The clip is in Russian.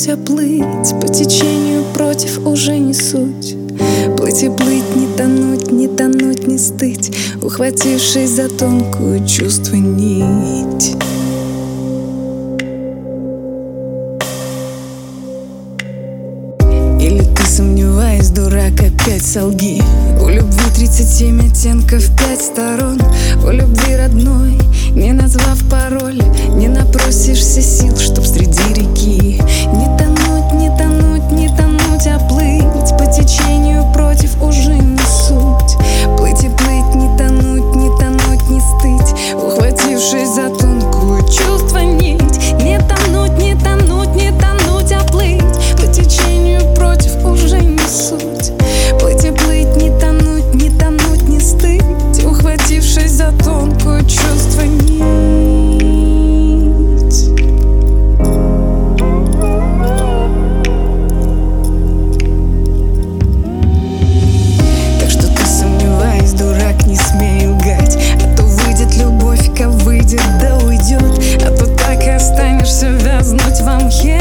тонуть, а плыть по течению против уже не суть. Плыть и плыть, не тонуть, не тонуть, не стыть, ухватившись за тонкую чувство нить. Или ты, сомневаясь, дурак, опять солги. У любви 37 оттенков, 5 сторон. У любви родной, не назвав пароль, не напросишься сил, чтоб среди реки не тонуть, не тонуть, не тонуть, а плыть по течению против уже не суть. Плыть и плыть, не тонуть, не тонуть, не стыть, ухватившись за тонкую чувство нить. Не тонуть, не тонуть, не тонуть, а плыть по течению против уже не суть. Плыть и плыть, не тонуть, не тонуть, не стыть, ухватившись за тонкую чувство нить. Так что ты, сомневаясь, дурак, не смей лгать, а то выйдет любовь, как выйдет, да уйдет, а то так и останешься вязнуть во мхе.